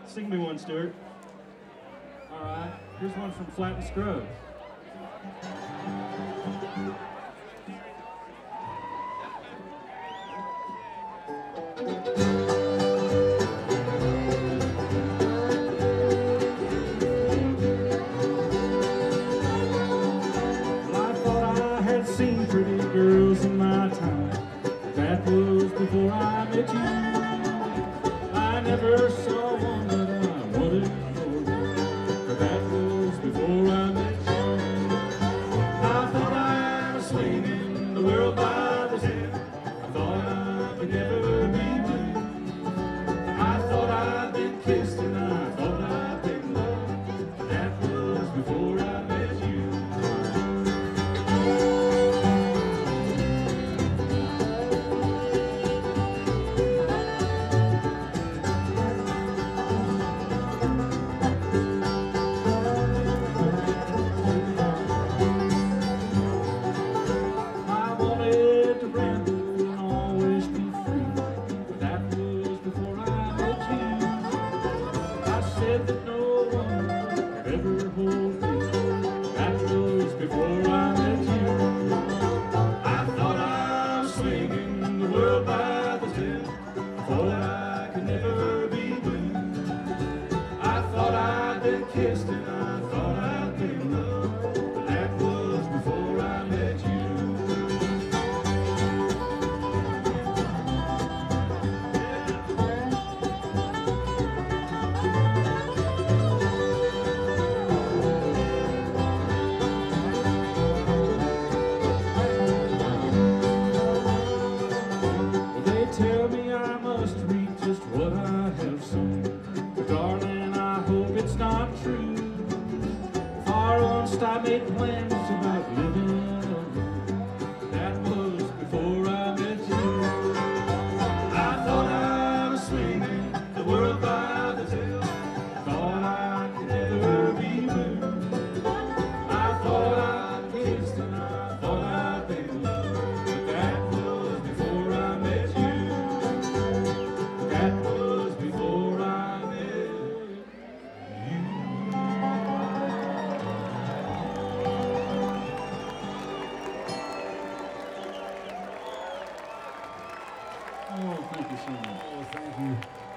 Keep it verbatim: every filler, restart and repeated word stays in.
Sing me one, Stuart. All right. Here's one from Flat and Scruggs. Well, I thought I had seen pretty girls in my time. That was before I met you. I never saw one that I wanted for, but that was before I met you. I thought I was swinging the world by the tail. I thought I could never be blue. I thought I'd been kissed and I thought I'd been loved, but that was before I met you. I wanted to ramble and always be free, but that was before I met you. I said that no one could ever hold me, that was before I met you. I thought I was swinging the world by the tail. I thought I could never be blue. I thought I'd been kissed and I thought I'd been loved, but that was before I met you. Well, they tell me I must read just what I have sown, but darling, I hope it's not true. If I once I made plans about living alone, that was before I met you. I thought I was swinging the world by the tail. I thought I could never be blue. I thought I'd kissed and I thought I'd been loved, but that was before I met you. That was before I met you. Oh, thank you so much. Oh, thank you.